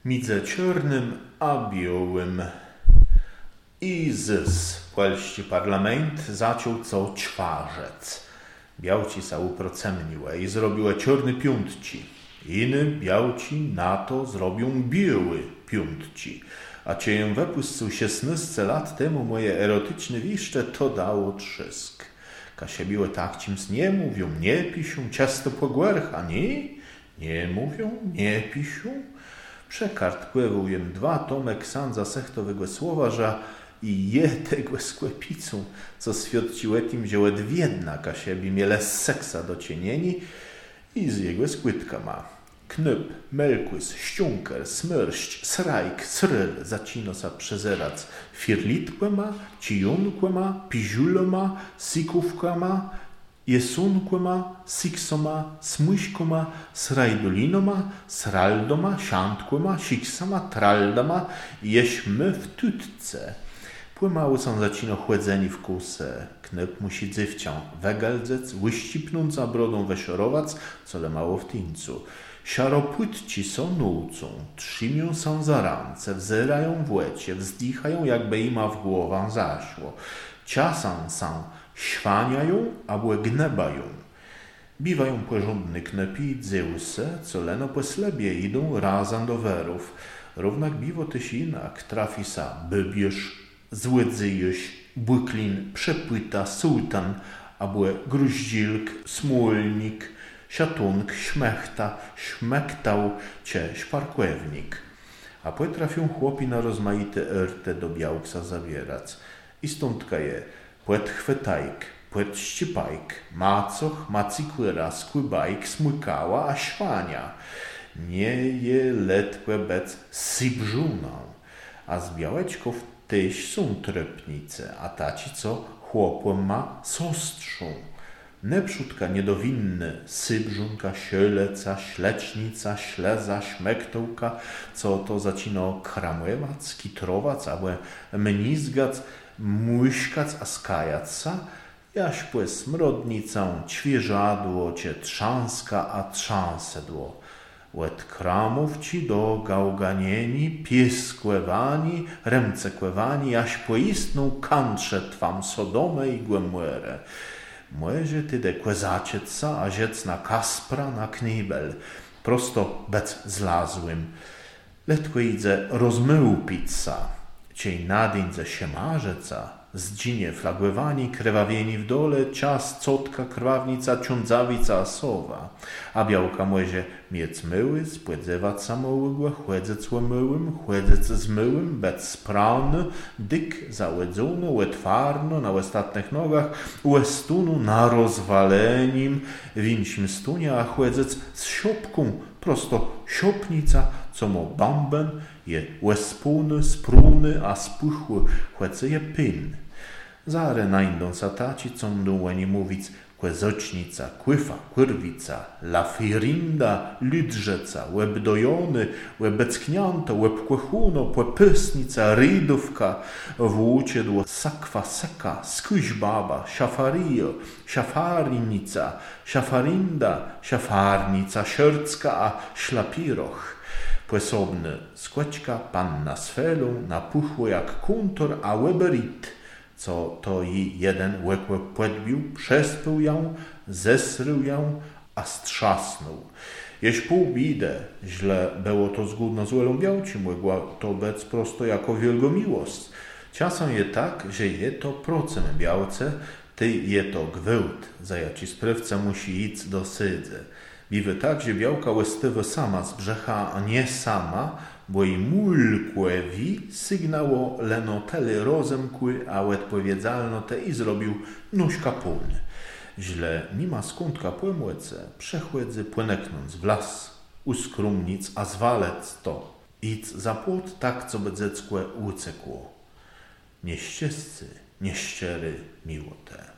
Midze czarnym a białym. I polski parlament zaczął co czwarzec. Białci sa uprocemniłe i zrobiły czarny piątci. Iny białci na to zrobią biały piątci. A ciejem wypuścił 16 lat temu moje erotyczne wieszcze, to dało trzysk. Kasiebiły tak cims nie mówią, nie piszą, często po górach, a nie mówią, nie piszą. Przekart pływał jem 2 tomy ksandza sechtowego słowa, że i je tego skłepicą, co świadczyło tym, że ledwiedna kasiebi miele z seksa do cienieni i z jego skłytka ma. Knyp, melkłys, ściunker, smyrść, srajk, sryl zacino sa przezerac. Firlitkłe ma, cijunkłe ma, piziulo ma, sikówka ma, jesunkłe ma, sikso ma, smyśko ma, srajdolino ma, sraldo ma, siantkłe ma, siksa ma, tralda ma, jeśmy w tutce. Płymały są zacino chłedzeni w kuse. Knyp musi dzywcią wegeldzec, łyścipnąc a brodą weszorowac, co le mało w tyńcu. Siaropłytci są nucą, trzymią są za rance, wzyrają w łecie, wzdychają, jakby ima w głowę zaszło. Ciasą są, świaniają, albo gnebają. Biwają porządny knepi i dzyłse, co leno po slebie idą razem do werów. Równak biwo też inak, trafi sa bybierz, złydzyjuś, błyklin, przepyta, sultan, albo gruździlk, smólnik, siatunk, śmechta, śmektał cie szparkłewnik. A płe trafią chłopi na rozmaite erte do białksa zawierać. I stądka je płet chwytajk, płet ścipajk, macoch, macikły raskły bajk, smykała, a śwania. Nie je letłe bec sybżuną, a z białeczków tyś są trepnice, a taci co chłopłem ma sostrzą. Neprzódka niedowinny, sybrzunka, sieleca, ślecznica, śleza, śmektołka, co to zacino kramływac, kitrowac, albo mnizgac, muśkac, a skajaca, jaś płe smrodnicą, ćwieżadło, cie trzanska, a trzansedło. Łet kramów ci do gałganieni, pieskłewani, remcekłewani, jaś poistną kantrze twam Sodomę i Głemłerę. Młezie ty de kłezacieca, a ziec na kaspra, na knibel, prosto bec zlazłym. Letko idze rozmył pizza, ciej nadindze siemarzeca, zdzinie flagłewani, krewawieni w dole, cias, cotka, krwawnica, ciądzawica, sowa. A białka młezie miec myły, spłedzewac samołygłe, chłedzec łemyłym, chłedzec zmyłym, bec sprawny, dyk załedzono, łetwarno, na ostatnych nogach, łestunu na rozwalenim, winćm stunia, a chłedzec z siopką, prosto siopnica, co mo bamben, je łespony, spruny, a spychły, chłece je pyn. Zare najdą sataci, co mdą łeni mówić, kłezocznica, kłyfa, kurwica, lafirinda, lydrzeca, łeb dojony, łebecknięto, łeb kłechuno, płepysnica, rydówka, włóciedło, sakwa, seka, skuś baba, siafario, siafarnica, siafarinda, siafarnica, siercka, a ślapiroch. Płesobny, skłeczka, panna z felą, napuchło jak kuntor, a łeberit, co to i jeden łeb płedbił, przespył ją, zesrył ją, a strzasnął. Jeś pół bidę, źle było to zgódno z łelą białci, młygła to bec prosto jako wielgomiłost. Ciasą je tak, że je to procem białce, ty je to gwyłt, zajaci sprywca musi iść do sydze. Biwy tak, że białka łestywa sama z brzecha, a nie sama, bo i mulkłewi sygnało leno tele rozemkły, a odpowiedzialno te i zrobił nóżka pólny. Źle nima skądka płemłece, przechłedzy płyneknąc w las, uskrumnic, a zwalec to, idz za płot tak, co bedzeckłe łucekło. Nieściescy, nieściery miłote.